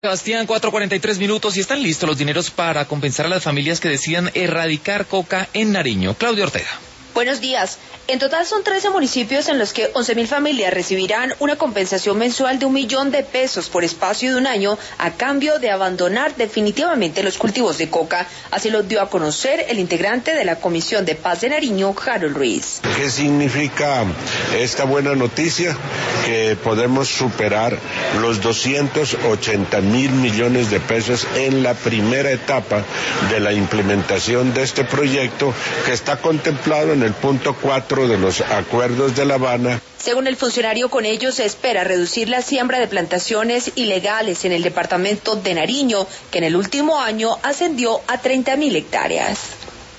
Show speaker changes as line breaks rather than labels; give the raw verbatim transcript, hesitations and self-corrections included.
Sebastián, cuatro cuarenta y tres minutos y están listos los dineros para compensar a las familias que decidan erradicar coca en Nariño. Claudio Ortega.
Buenos días. En total son trece municipios en los que once mil familias recibirán una compensación mensual de un millón de pesos por espacio de un año a cambio de abandonar definitivamente los cultivos de coca. Así lo dio a conocer el integrante de la Comisión de Paz de Nariño, Harold Ruiz.
¿Qué significa esta buena noticia? Que podemos superar los doscientos ochenta mil millones de pesos en la primera etapa de la implementación de este proyecto, que está contemplado en el punto cuatro de los acuerdos de La Habana.
Según el funcionario, con ello se espera reducir la siembra de plantaciones ilegales en el departamento de Nariño, que en el último año ascendió a treinta mil hectáreas.